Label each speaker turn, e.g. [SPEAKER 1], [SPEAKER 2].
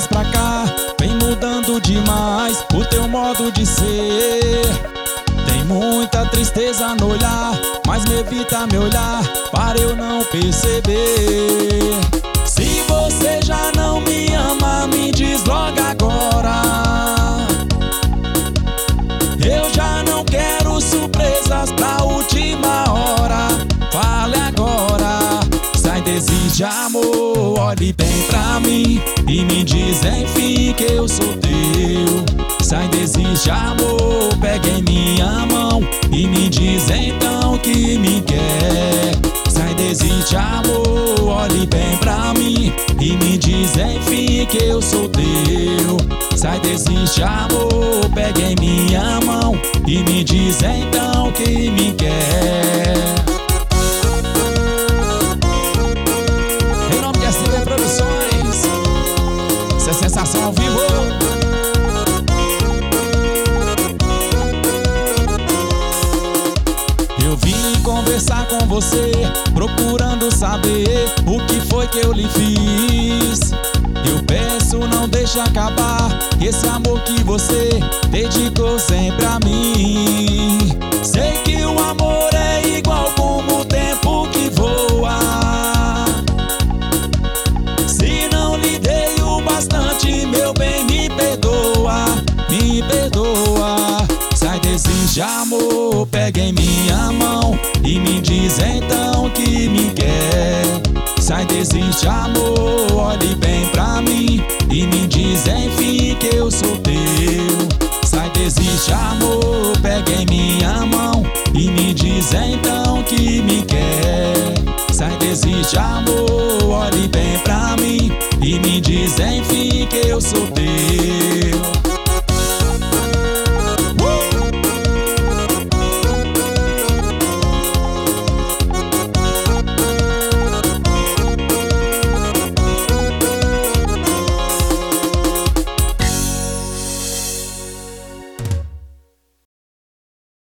[SPEAKER 1] dias pra cá vem mudando demais o teu modo de ser. Tem muita tristeza no olhar, mas me evita me olhar para eu não perceber. Se você já não me ama, me diz logo agora. Eu já não quero surpresas pra última hora. Fale agora, sai desiste amor, olhe bem pra mim e me diz enfim que eu sou teu. Sai desiste amor, pega em minha mão e me diz então que me quer. Sai desiste amor, olhe bem pra mim e me diz enfim que eu sou teu. Sai desiste amor, pega em minha mão e me diz então que me quer. Em nome de SB Produções, essa é sensação ao vivo. Eu vim conversar com você, procurando saber o que foi que eu lhe fiz. Eu peço, não deixe acabar esse amor que você dedicou sempre a mim. Sei que o amor é igual como o tempo que voa. Se não lhe dei o bastante, meu bem, me perdoa, me perdoa. Sai desiste amor, pega em minha mão e me diz então que me quer. Sai desiste amor, olhe bem pra mim e me diz enfim que eu sou teu. Sai desiste amor, pega em minha